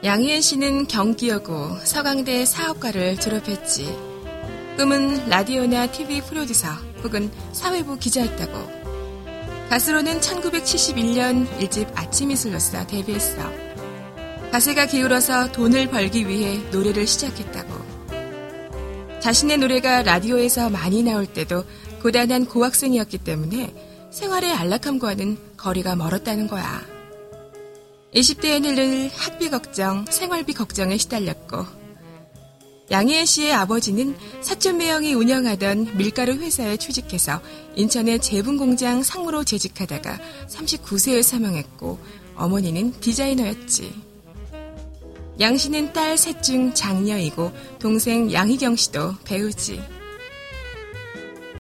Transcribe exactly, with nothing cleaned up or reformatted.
양희은 씨는 경기여고 서강대 사업과를 졸업했지. 꿈은 라디오나 티비 프로듀서 혹은 사회부 기자였다고. 가수로는 천구백칠십일 년 일집 아침이슬로서 데뷔했어. 가세가 기울어서 돈을 벌기 위해 노래를 시작했다고. 자신의 노래가 라디오에서 많이 나올 때도 고단한 고학생이었기 때문에 생활의 안락함과는 거리가 멀었다는 거야. 이십 대에는 늘 학비 걱정, 생활비 걱정에 시달렸고, 양희은 씨의 아버지는 사촌 매형이 운영하던 밀가루 회사에 취직해서 인천의 제분공장 상무로 재직하다가 삼십구 세에 사망했고, 어머니는 디자이너였지. 양 씨는 딸 셋 중 장녀이고 동생 양희경 씨도 배우지.